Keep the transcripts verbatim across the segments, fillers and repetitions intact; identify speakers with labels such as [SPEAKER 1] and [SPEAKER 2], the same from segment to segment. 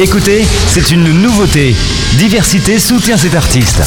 [SPEAKER 1] Écoutez, c'est une nouveauté. Diversité soutient cet artiste.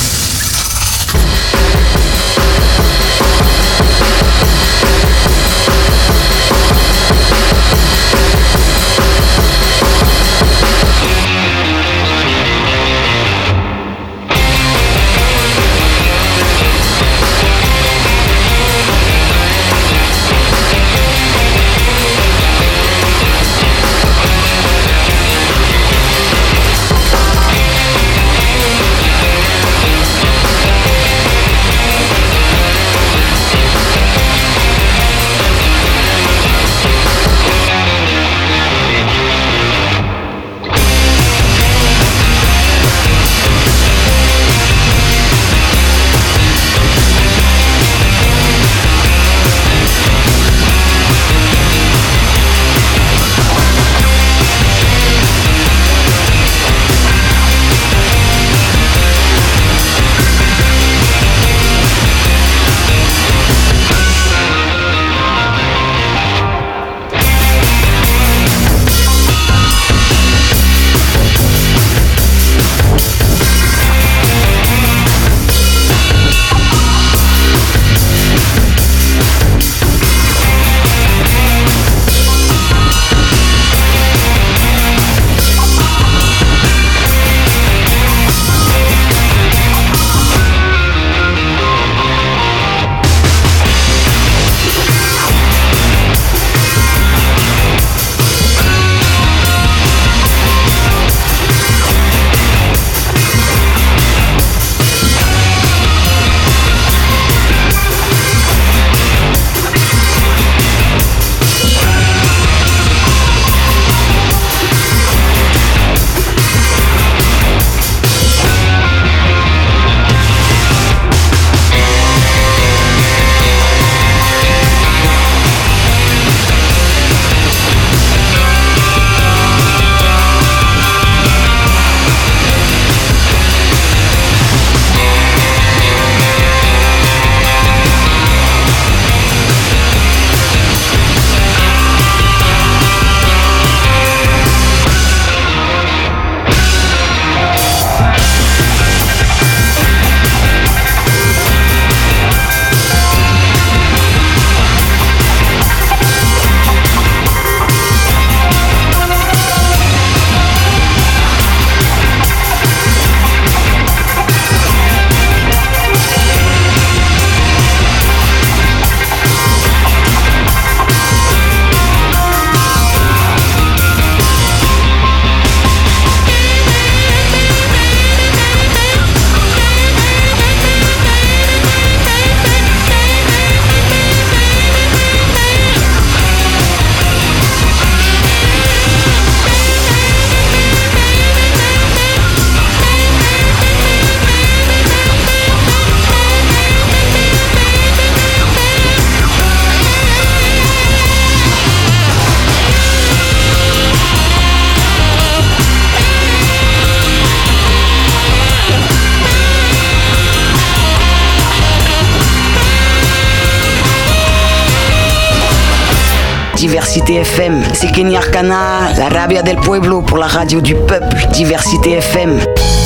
[SPEAKER 2] Diversité F M, c'est Kenny Arcana, la rabia del pueblo pour la radio du peuple. Diversité F M.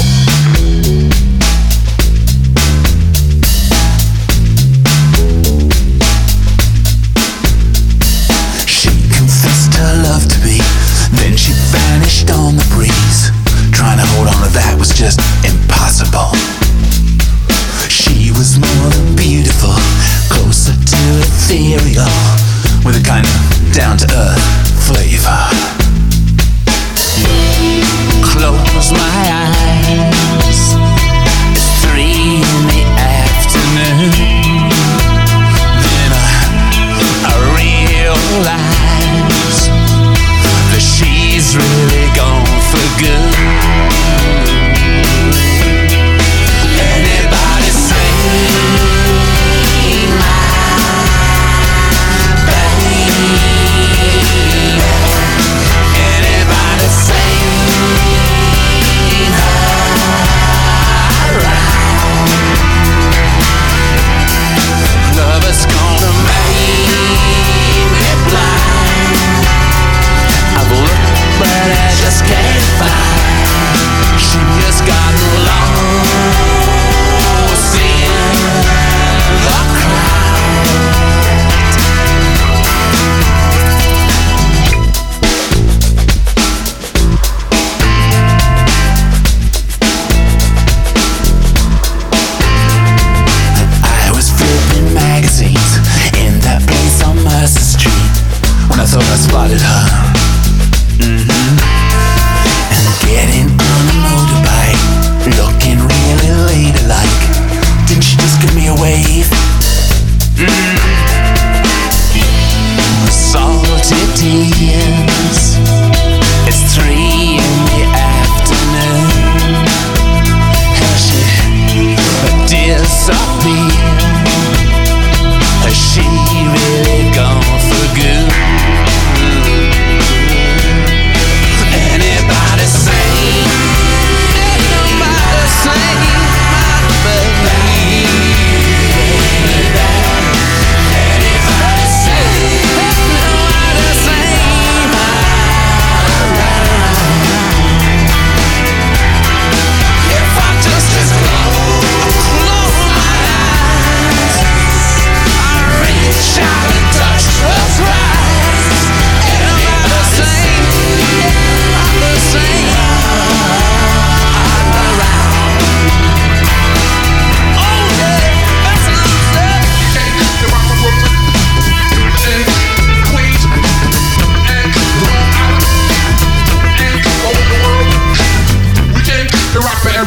[SPEAKER 3] She confessed her love to me, then she vanished on the breeze. Trying to hold on to that was just impossible. She was more than beautiful, closer to ethereal, with a kind of down-to-earth flavor. Close my eyes, it's three in the afternoon. Then I, I realize that she's really gone for good. Anybody say my baby?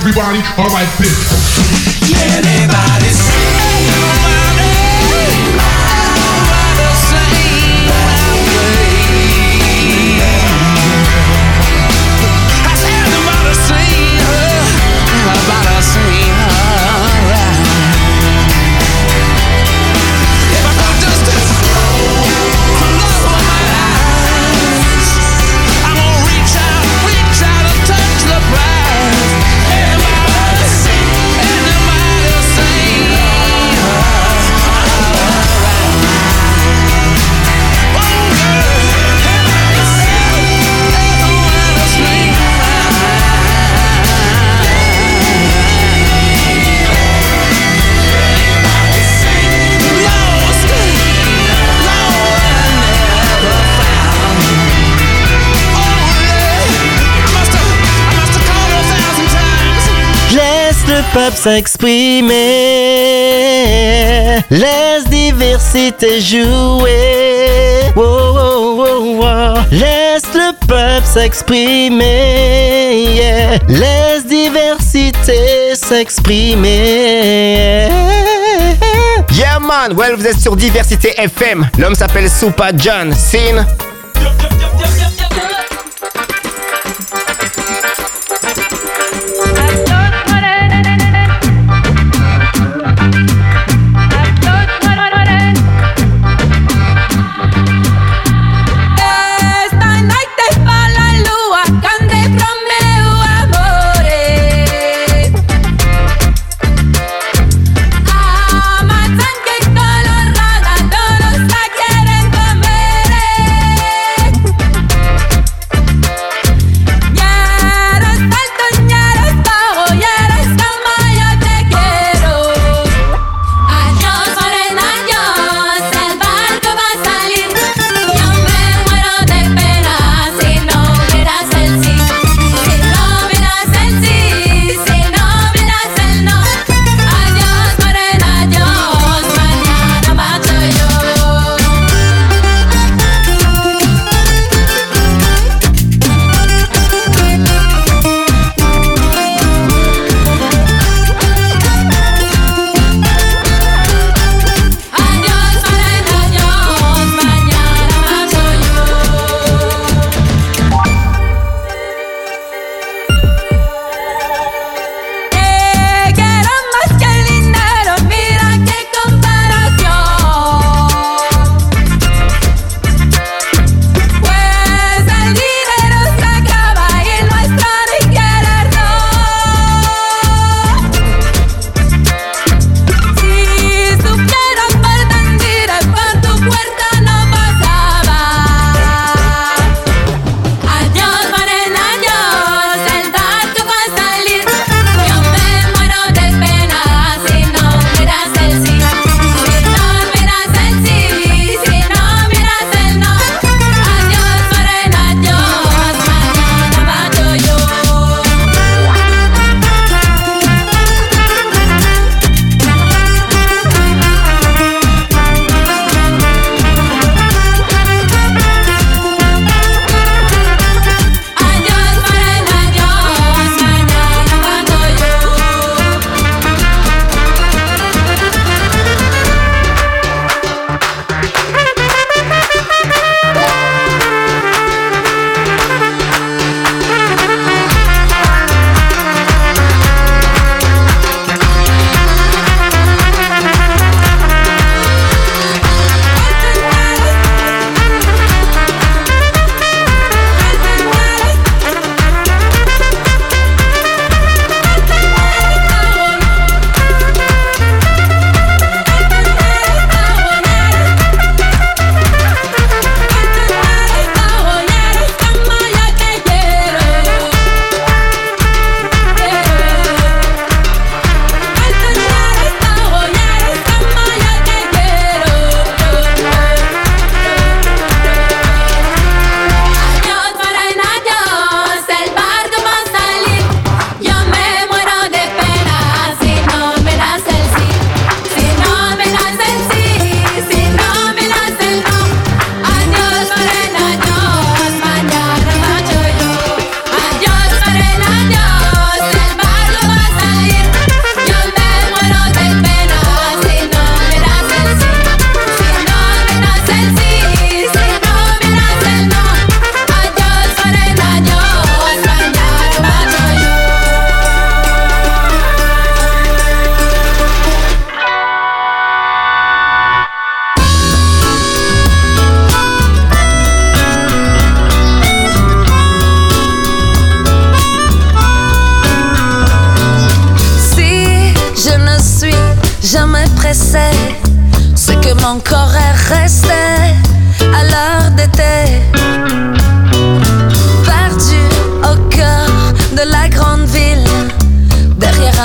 [SPEAKER 4] everybody, alright, bitch.
[SPEAKER 3] Yeah, everybody sing.
[SPEAKER 5] Le peuple s'exprimer, laisse diversité jouer. Oh, oh, oh, oh. Laisse le peuple s'exprimer, yeah. Laisse diversité s'exprimer.
[SPEAKER 6] Yeah man, well vous êtes sur Diversité F M. L'homme s'appelle Supa John Sin.
[SPEAKER 7] Todos la quieren comer.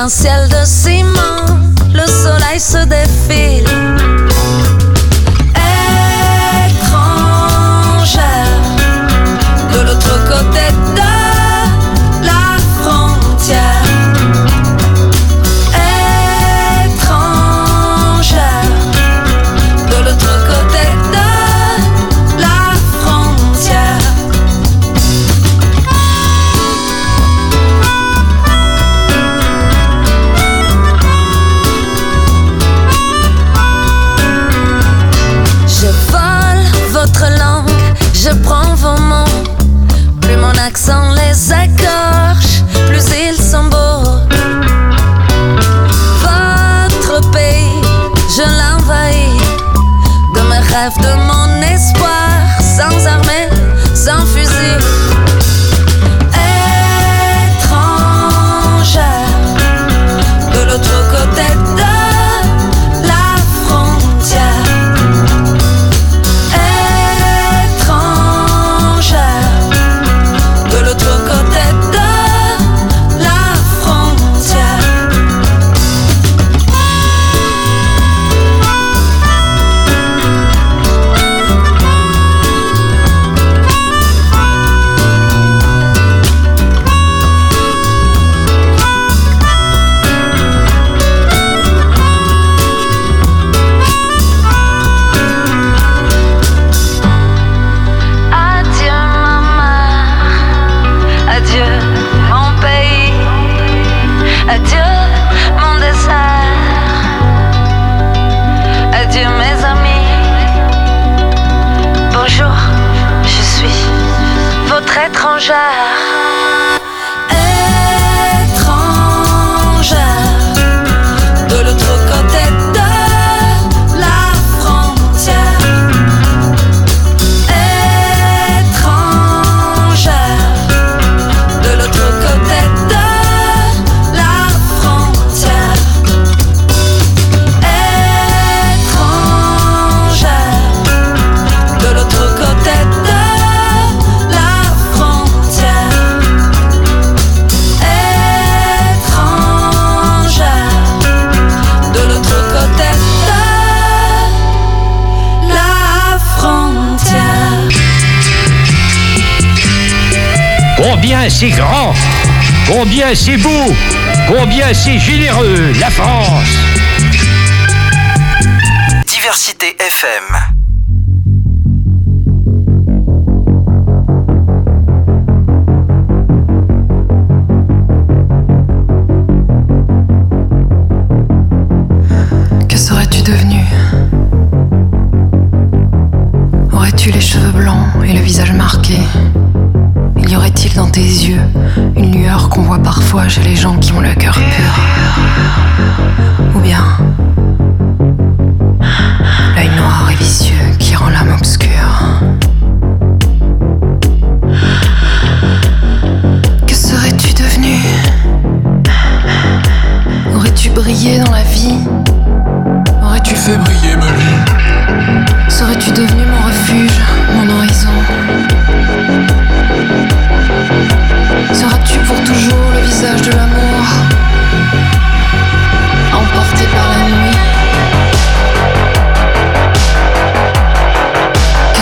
[SPEAKER 4] un ciel de ciment, le soleil se défile. Étrangère, de l'autre côté de la frontière. Étrangère, de l'autre côté de la frontière. Je vole votre langue, je prends vos mots. Plus mon accent les écorche, plus ils sont beaux. Votre pays, je l'envahis. De mes rêves, de mon espoir, sans armée, sans fusil. Étrangère, de l'autre côté de la frontière. Étrangère, de l'autre côté de la frontière. Adieu maman, adieu mon pays, adieu mon désert, adieu mes amis. Bonjour, je suis votre étrangère. Étrangère, de l'autre côté de la frontière. Étrangère, de l'autre côté de la frontière. Étrangère, de l'autre côté de la frontière. Étrangère, de l'autre côté de la frontière.
[SPEAKER 7] Combien c'est grand, combien c'est beau, combien c'est généreux, la France.
[SPEAKER 1] Diversité F M.
[SPEAKER 8] Que serais-tu devenu? Aurais-tu les cheveux blancs et le visage marqué? Y aurait-il dans tes yeux une lueur qu'on voit parfois chez les gens qui ont le cœur pur? Ou bien l'œil noir et vicieux qui rend l'âme obscure? Que serais-tu devenu? Aurais-tu brillé dans la vie? Aurais-tu
[SPEAKER 3] Fais briller ma vie.
[SPEAKER 8] Serais-tu devenu mon refuge, mon horizon? Seras-tu pour toujours le visage de l'amour, emporté par la nuit?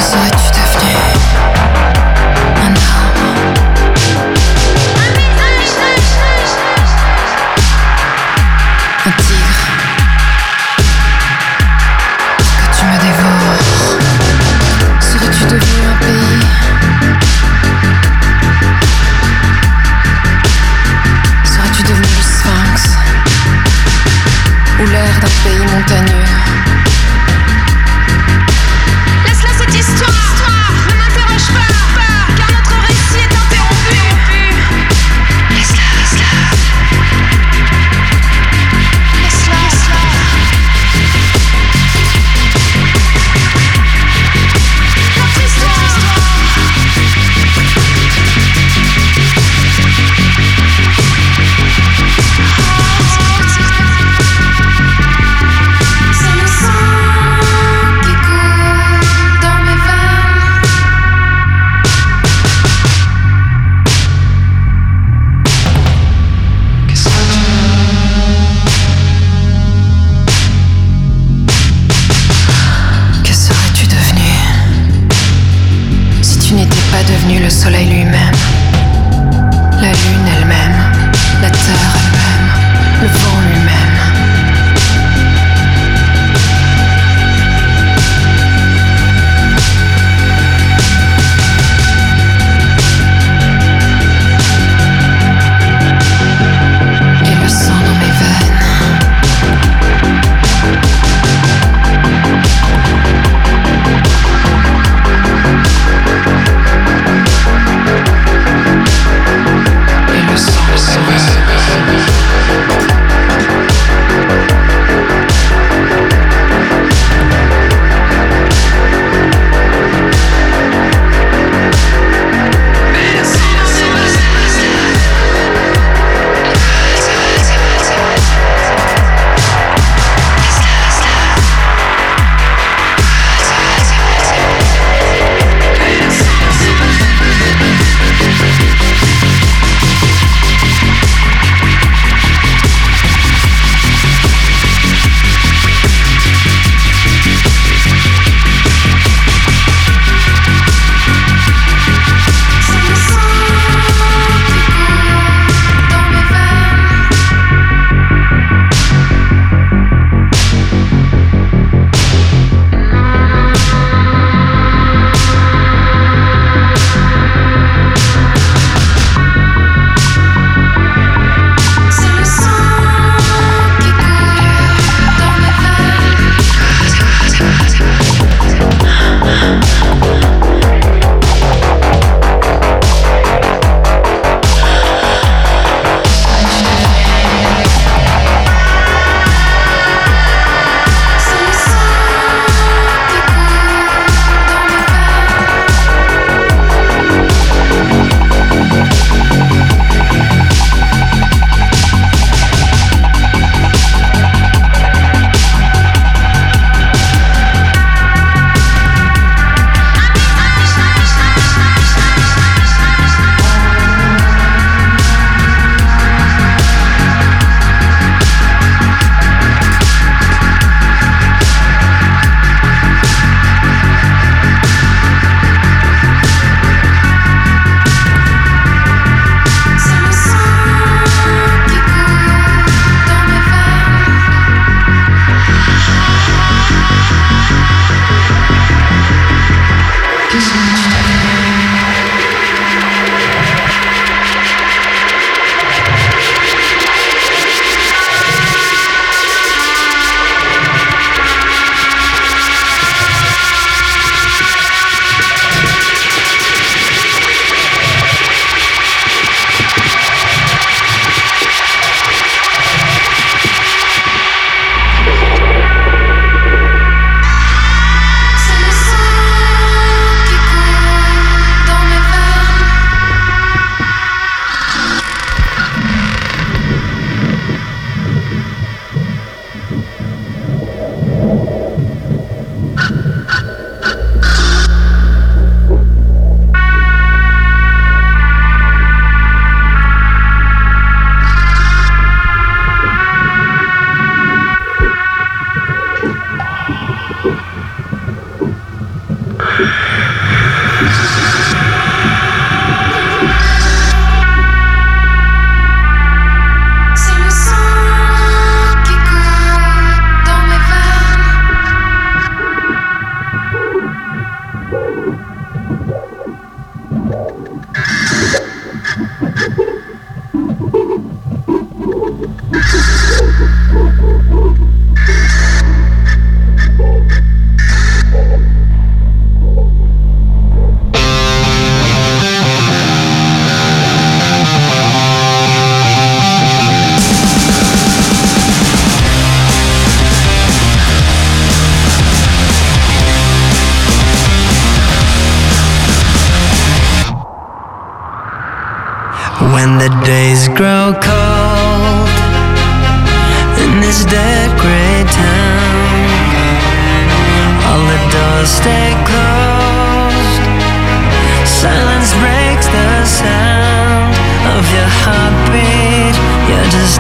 [SPEAKER 9] When the days grow cold in this dead gray town, all the doors stay closed. Silence breaks the sound of your heartbeat. You're just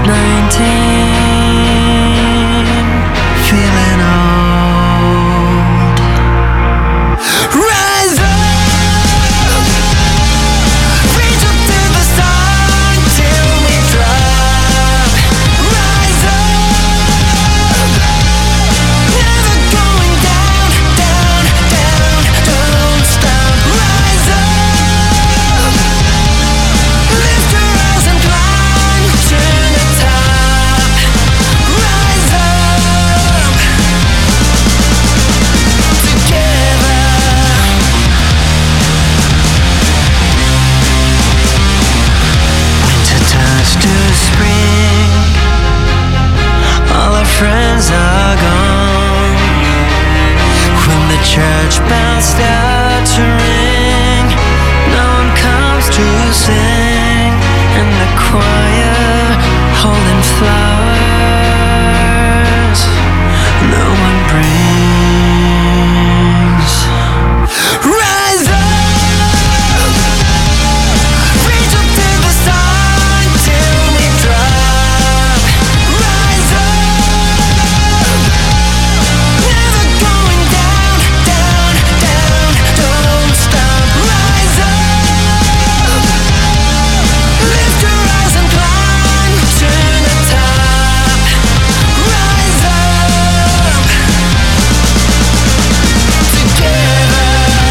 [SPEAKER 9] nineteen, feeling old. Rise up, reach up to the sun till we drop. Rise up, never going down, down, down, don't stop. Rise up, lift your eyes and climb to the top. Rise up, together. Winter turns to spring, all our friends are gone. When the church bells start to ring, no one comes to sing, and the choir holding flowers, no one brings. Rise up, reach up to the sun till we drop. Rise up, never going down, down, down, don't stop. Rise up, lift your eyes and climb to the top. Rise up, together.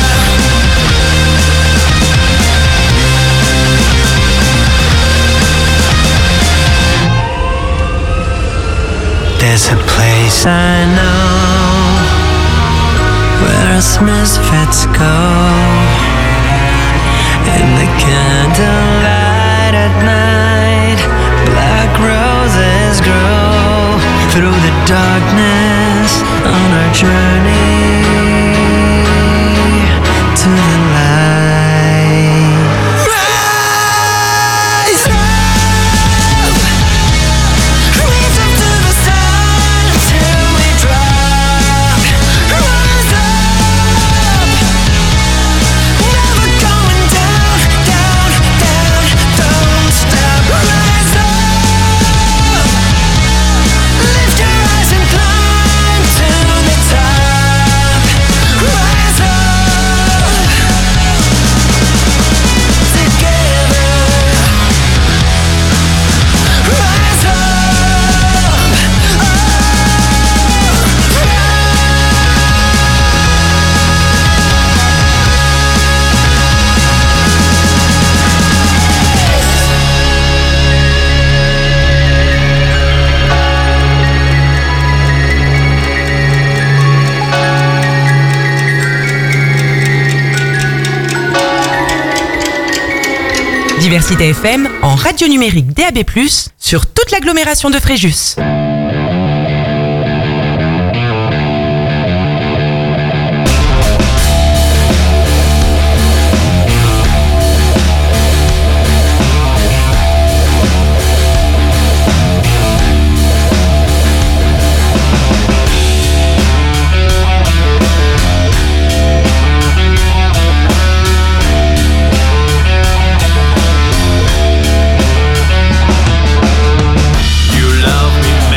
[SPEAKER 9] There's a place I know where us misfits go. In the candlelight at night, black roses grow. Through the darkness on our journey to the light. Rise up, reach up to the sun till we drop. Rise up, never going down, down, down, don't stop. Rise up, lift your eyes and climb to the top. Rise up, together. Rise up,
[SPEAKER 10] Diversité F M en radio numérique D A B plus, sur toute l'agglomération de Fréjus.
[SPEAKER 3] You love me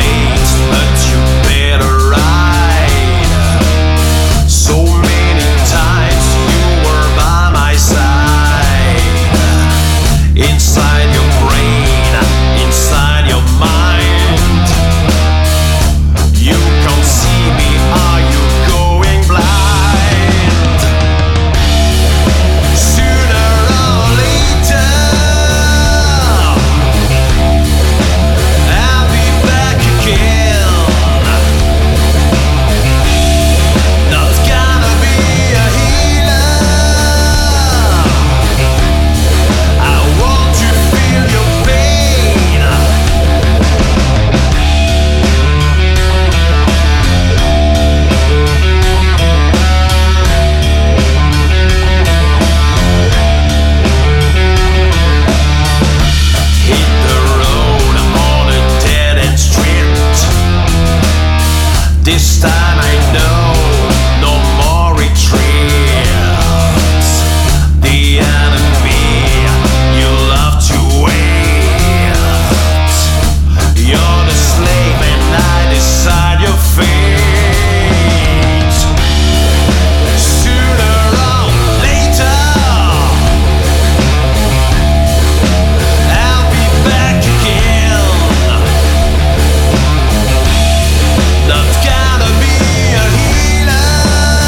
[SPEAKER 11] time I know no more retreats. The enemy you love to wait. You're the slave and I decide your fate. Sooner or later I'll be back again. Not gonna be a healer.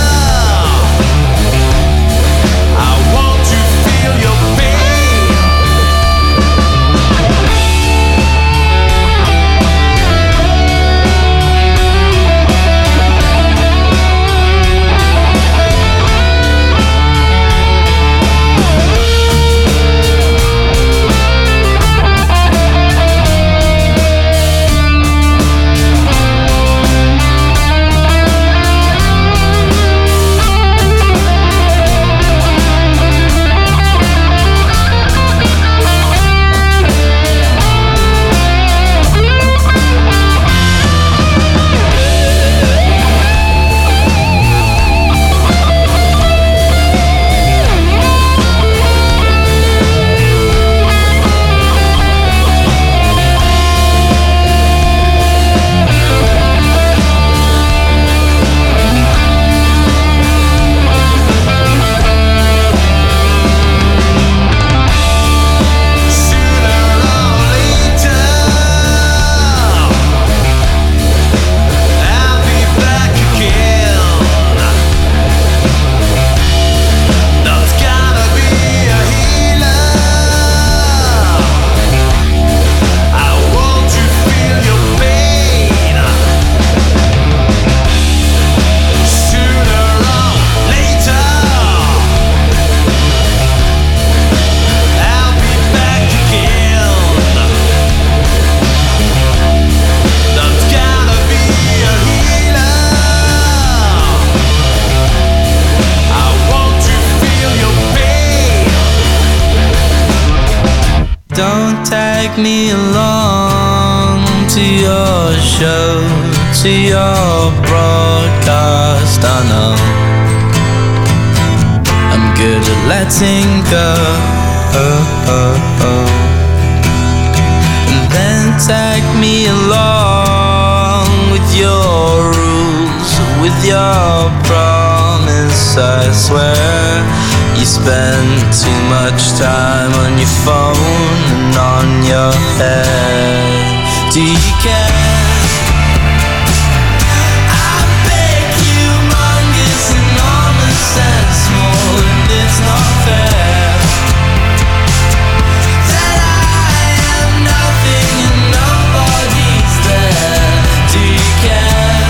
[SPEAKER 11] I want to feel your pain.
[SPEAKER 9] Don't take me along to your show, to your broadcast. I know I'm good at letting go. And then take me along with your rules, with your promise. I swear you spend too much time on your phone and on your head. Do you care? I beg you, humongous, enormous and small, and it's not fair that I am nothing and nobody's there. Do you care?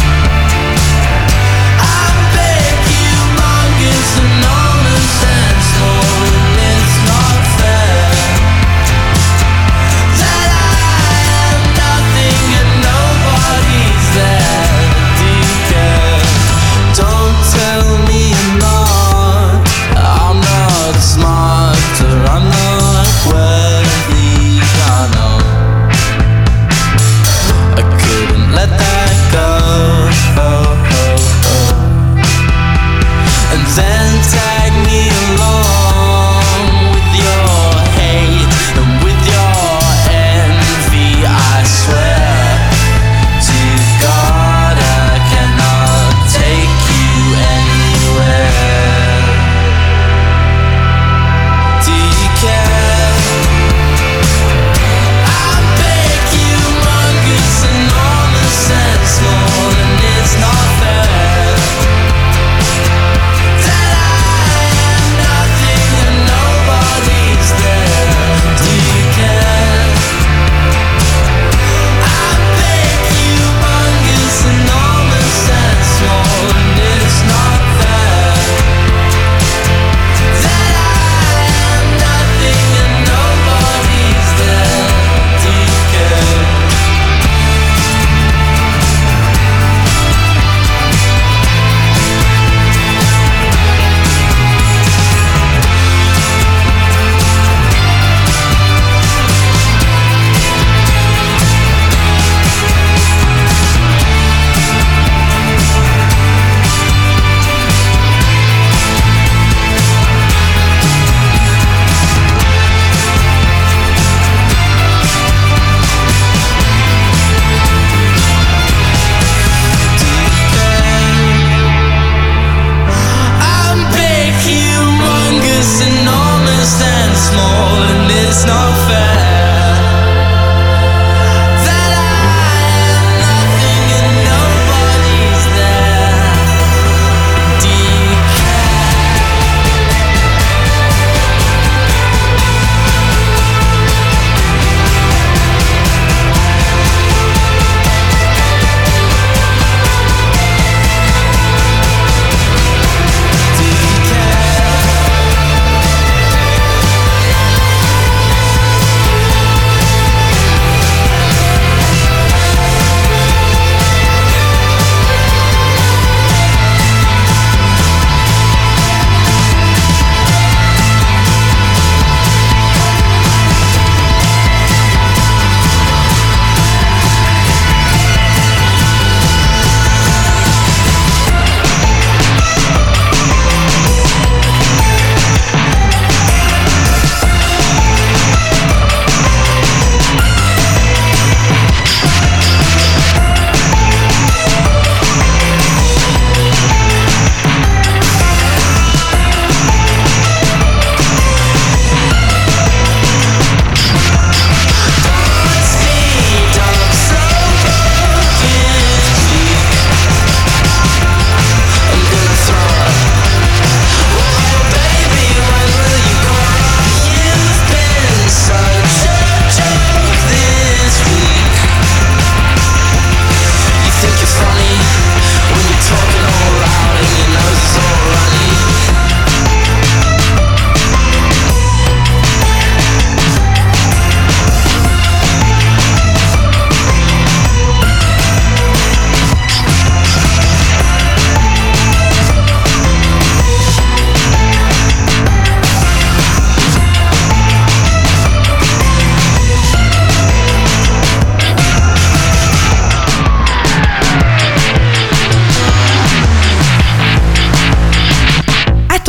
[SPEAKER 9] I beg you, humongous, enormous and small, and it's not fair that I am nothing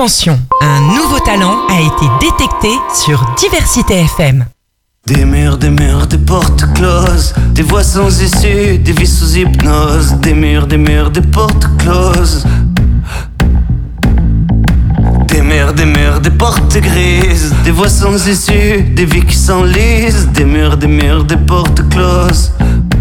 [SPEAKER 10] Attention, un nouveau talent a été détecté sur Diversité F M.
[SPEAKER 9] Des murs, des murs, des portes closes, des voix sans issue, des vies sous hypnose. Des murs, des murs, des portes closes. Des murs, des murs, des portes grises, des voix sans issue, des vies qui s'enlisent. Des murs, des murs, des portes closes.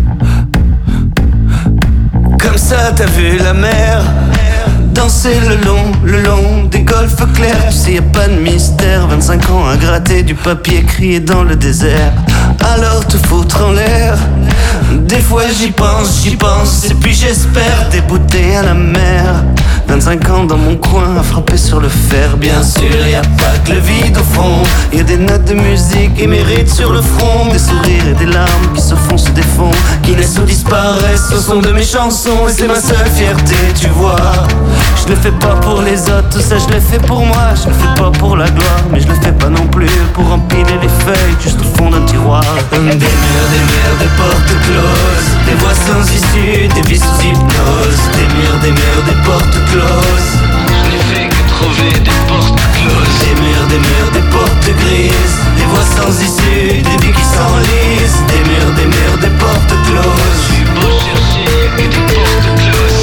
[SPEAKER 9] Comme ça t'as vu la mer danser le long, le long des golfes clairs. Tu sais y'a pas de mystère, vingt-cinq ans à gratter du papier crié dans le désert. Alors te foutre en l'air. Des fois j'y pense, j'y pense et puis j'espère débouter à la mer. vingt-cinq ans dans mon coin à frapper sur le fer. Bien sûr y'a pas que le vide au fond, y'a des notes de musique émérites sur le front. Des sourires et des larmes qui se font sur des fonds, qui naissent ou disparaissent au son de mes chansons. Et c'est ma seule fierté, tu vois. Je le fais pas pour les autres, tout ça je le fais pour moi. Je le fais pas pour la gloire, mais je le fais pas non plus pour empiler les feuilles juste au fond d'un tiroir. Des murs, des murs, des portes closes, des voix sans issue, des vies sous hypnose. Des murs, des murs, des portes closes. Je n'ai fait que trouver des portes closes. Des murs, des murs, des portes grises, des voix sans issue, des vies qui s'enlisent. Des murs, des murs, des portes closes. Je suis beau chercher, y'a que des portes closes.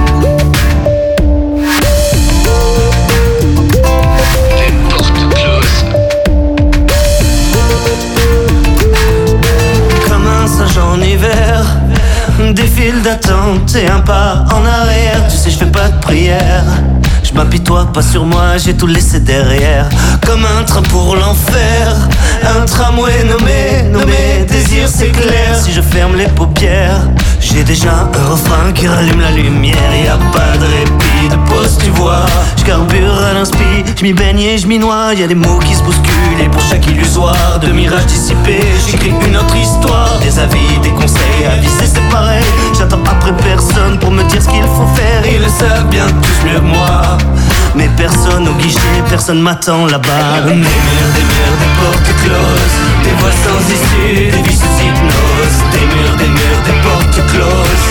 [SPEAKER 9] En hiver, des files d'attente et un pas en arrière. Tu sais je fais pas de prière, je m'apitoie pas sur moi, j'ai tout laissé derrière. Comme un train pour l'enfer, un tramway nommé, nommé désir c'est clair. Si je ferme les paupières, j'ai déjà un refrain qui rallume la lumière. Y'a pas de répit, de pause tu vois. Je carbure à l'inspi, je m'y baigne et je m'y noie. Y'a des mots qui se bousculent et pour chaque illusoire de mirage dissipé, j'écris une autre histoire. Des avis, des conseils, avisés c'est pareil. J'attends après personne pour me dire ce qu'il faut faire. Ils le savent bien tous mieux que moi, mais personne au guichet, personne m'attend là-bas. Des murs, des murs, des portes closes, des voix sans issue, des vies sous hypnose. Des murs, des murs, des portes closes.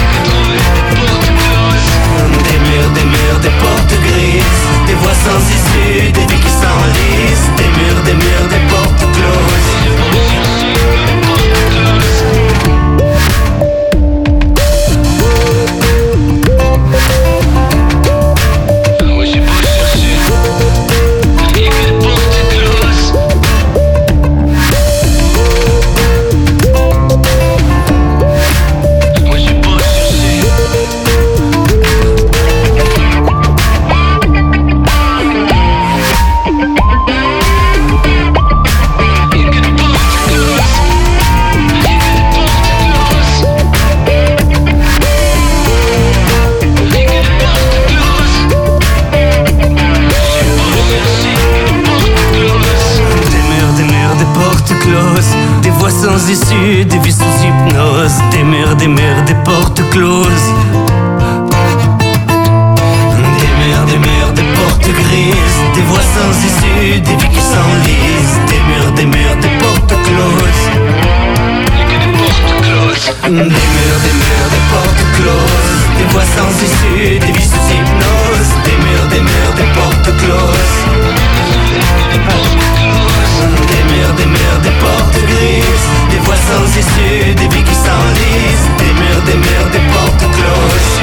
[SPEAKER 9] Des murs, des murs, des portes grises, des voix sans issue, des vies qui s'enlisent. Des murs, des murs, des portes closes. Sans issue, des vies sous hypnose. Des murs, des murs, des portes closes. Des murs, des murs, des portes grises, des voix sans issue, des vies qui s'enlisent. Des murs, des murs, des portes closes. Des murs, des murs, des portes closes, des voix sans issue, des vies sous hypnose. Des murs, des murs, des portes closes. Des murs, des murs, des portes grises, des voix sans issue, des vies qui s'enlisent. Des murs, des murs, des portes closes.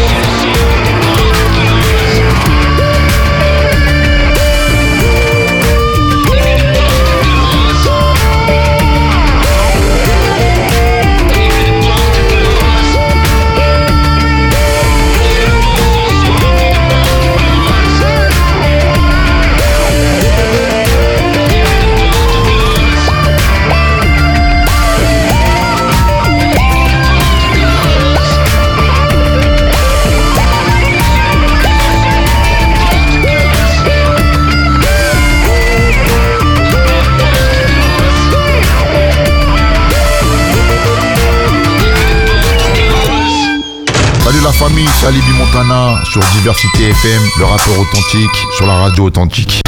[SPEAKER 12] Salut la famille, c'est Alibi Montana sur Diversité F M, le rappeur authentique sur la radio authentique.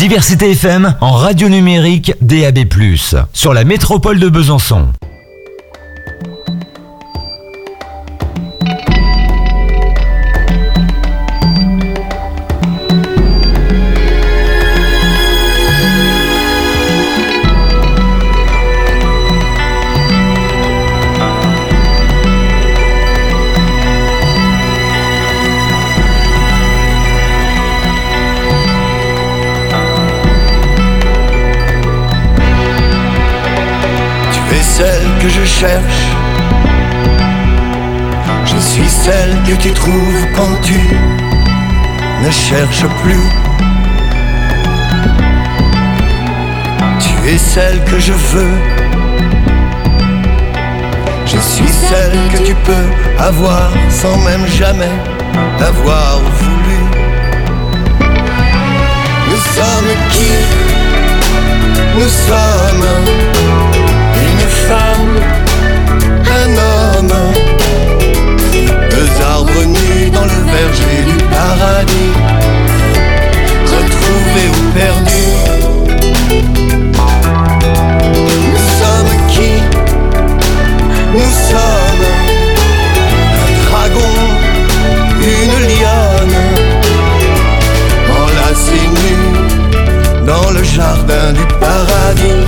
[SPEAKER 1] Diversité F M en radio numérique D A B plus, sur la métropole de Besançon.
[SPEAKER 13] Celle que je cherche, je suis celle que tu trouves quand tu ne cherches plus. Tu es celle que je veux, je suis celle que tu peux avoir sans même jamais l'avoir voulu. Nous sommes qui? Nous sommes une femme, un homme, deux arbres nus dans le verger du paradis, retrouvés ou perdus. Nous sommes qui? Nous sommes un dragon, une lionne, enlacés nus dans le jardin du paradis.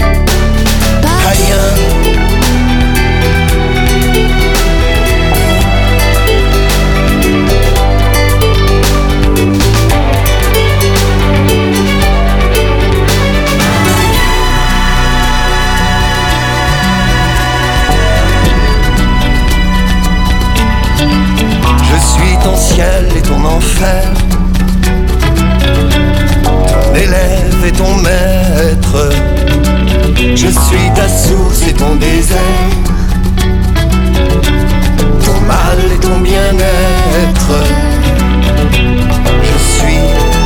[SPEAKER 13] Je suis ton ciel et ton enfer, ton élève et ton maître. Je suis ta source et ton désert, ton mal et ton bien-être. Je suis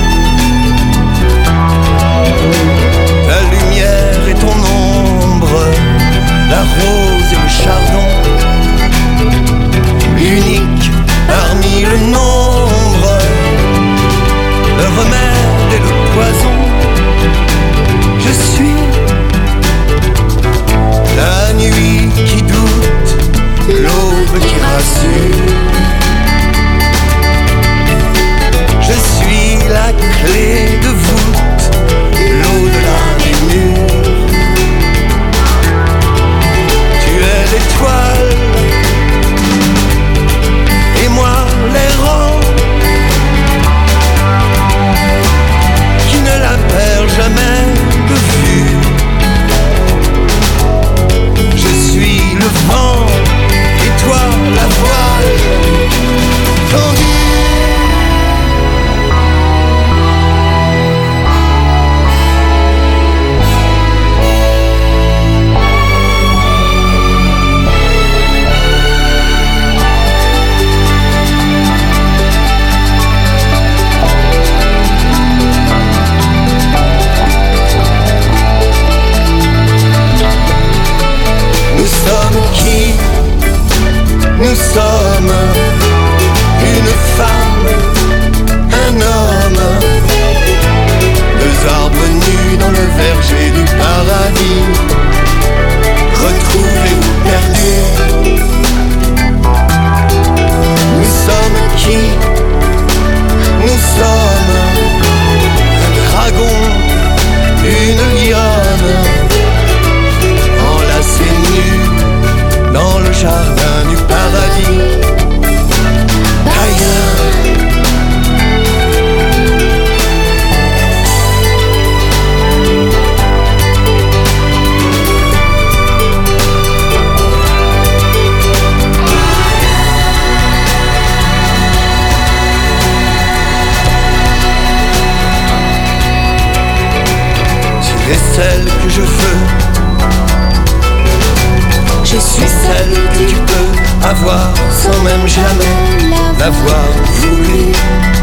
[SPEAKER 13] ta lumière et ton ombre, la rose et le chardon, unique parmi le nombre, le remède et le poison. Je suis la nuit qui doute, l'aube qui rassure. Je suis la clé de voûte, l'au-delà des murs. Tu es l'étoile, et moi l'errant, qui ne la perd jamais de vue. Je suis le vent et toi la voile tendue. Nous sommes qui? Nous sommes une femme, un homme, deux arbres nus dans le verger du paradis, retrouvés ou perdus. Nous sommes qui? Nous sommes un dragon, une lionne, enlacés nus dans le jardin du paradis. Ailleurs. Tu es celle que je veux, je suis celle que tu peux avoir sans même jamais l'avoir voulu.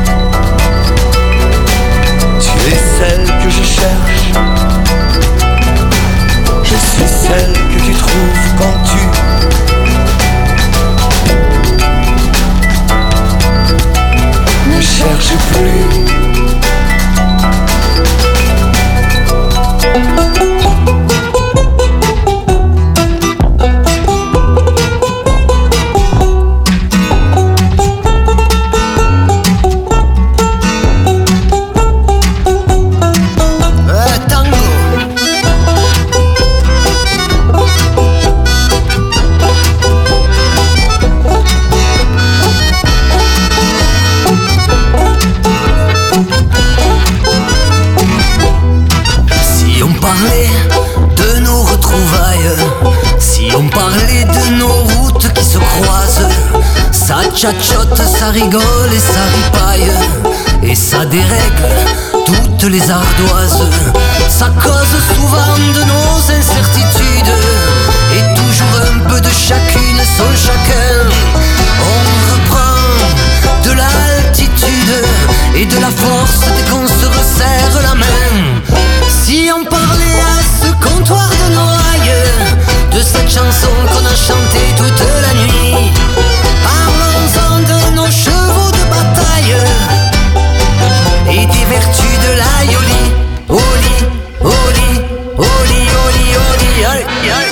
[SPEAKER 13] Tu es celle que je cherche, je suis celle que tu trouves quand tu ne cherches plus.
[SPEAKER 14] parlait de nos retrouvailles, si on parlait de nos routes qui se croisent, ça tchatchote, ça rigole et ça ripaille, et ça dérègle toutes les ardoises. Ça cause souvent de nos incertitudes, et toujours un peu de chacune, son chacun. On reprend de l'altitude et de la force dès qu'on se resserre la main. Si on parlait à ce comptoir de Noailles de cette chanson qu'on a chantée toute la nuit, parlons-en de nos chevaux de bataille et des vertus de la yoli. Oli, oli, oli, oli, oli, aïe, aïe.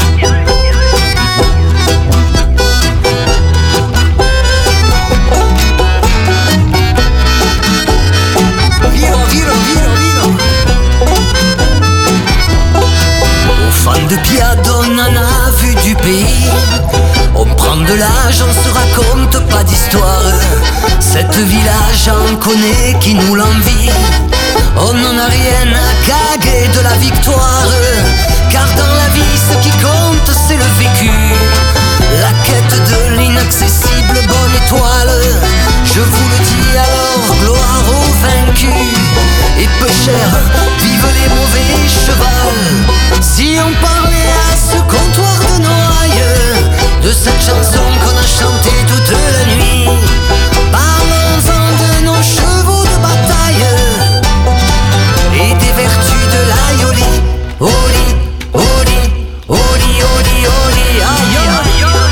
[SPEAKER 14] De Piade, on en a vu du pays. On prend de l'âge, on se raconte pas d'histoire. Cette village en connaît qui nous l'envie. On n'en a rien à caguer de la victoire, car dans la vie ce qui compte c'est le vécu. La quête de l'inaccessible bonne étoile. Je vous le dis alors, gloire aux vaincus. Et peu cher, vive les mauvais chevals. Si on parlait à ce comptoir de Noailles de cette chanson qu'on a chantée toute la nuit, parlons-en de nos chevaux de bataille et des vertus de la yoli. Oli, oli, oli, oli, oli, aïe, aïe, aïe.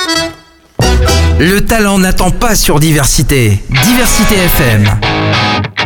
[SPEAKER 15] Le talent n'attend pas sur Diversité. Diversité F M.